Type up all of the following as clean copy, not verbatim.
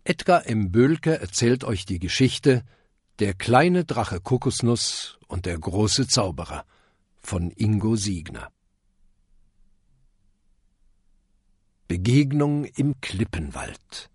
Edgar M. Böhlke erzählt euch die Geschichte »Der kleine Drache Kokosnuss und der große Zauberer« von Ingo Siegner. Begegnung im Klippenwald.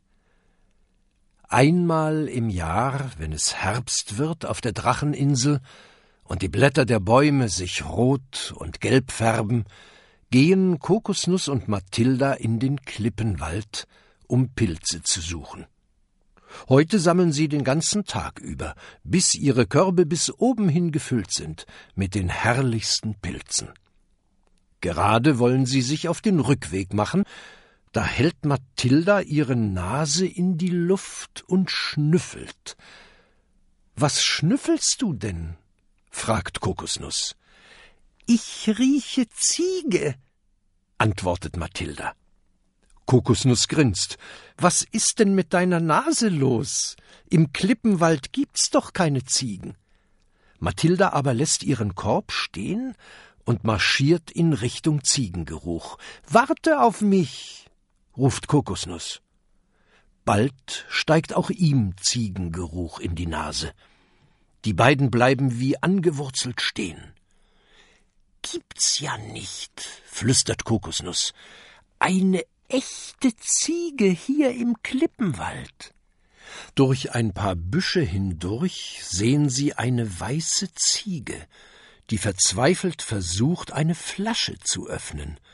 Einmal im Jahr, wenn es Herbst wird auf der Dracheninsel und die Blätter der Bäume sich rot und gelb färben, gehen Kokosnuss und Mathilda in den Klippenwald, um Pilze zu suchen. Heute sammeln sie den ganzen Tag über, bis ihre Körbe bis oben hin gefüllt sind mit den herrlichsten Pilzen. Gerade wollen sie sich auf den Rückweg machen, da hält Mathilda ihre Nase in die Luft und schnüffelt. »Was schnüffelst du denn?« fragt Kokosnuss. »Ich rieche Ziege«, antwortet Mathilda. Kokosnuss grinst. »Was ist denn mit deiner Nase los? Im Klippenwald gibt's doch keine Ziegen.« Mathilda aber lässt ihren Korb stehen und marschiert in Richtung Ziegengeruch. »Warte auf mich«, ruft Kokosnuss. Bald steigt auch ihm Ziegengeruch in die Nase. Die beiden bleiben wie angewurzelt stehen. »Gibt's ja nicht«, flüstert Kokosnuss. »Eine echte Ziege hier im Klippenwald.« Durch ein paar Büsche hindurch sehen sie eine weiße Ziege, die verzweifelt versucht, eine Flasche zu öffnen.